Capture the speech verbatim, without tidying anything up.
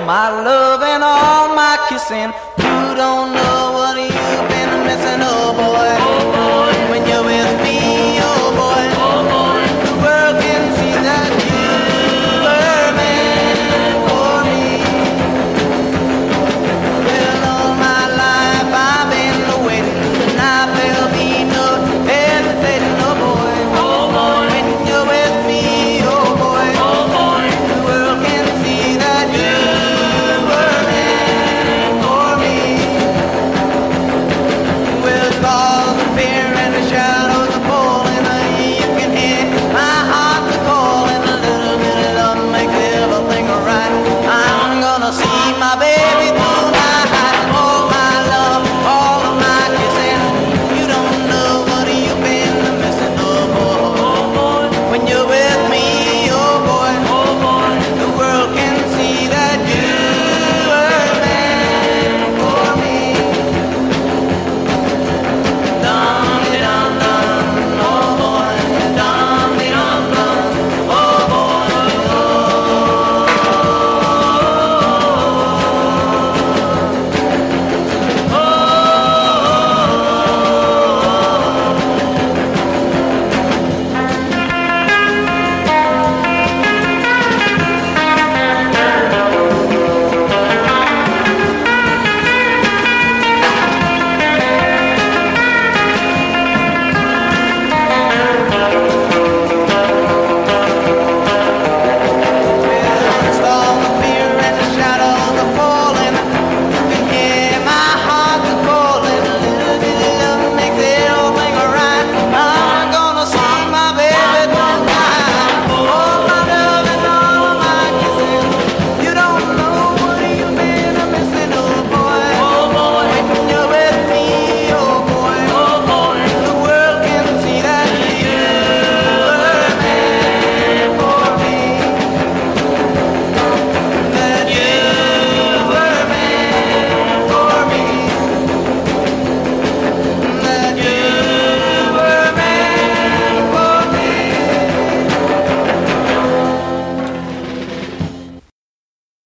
my love and all my kissing. You don't know what you've been missing, oh boy. Oh boy, when you're with me, oh boy. Oh boy, the world can see that you were meant for me. Well, all my life I've been waiting, and I there'll be no hesitating, oh boy. Oh boy, when you're with me, oh boy. Oh boy, the world can see that you were meant for me. Well, stars appear and the shadows are falling, you can hear my heart calling. A little bit of love makes everything right. I'm gonna see my baby.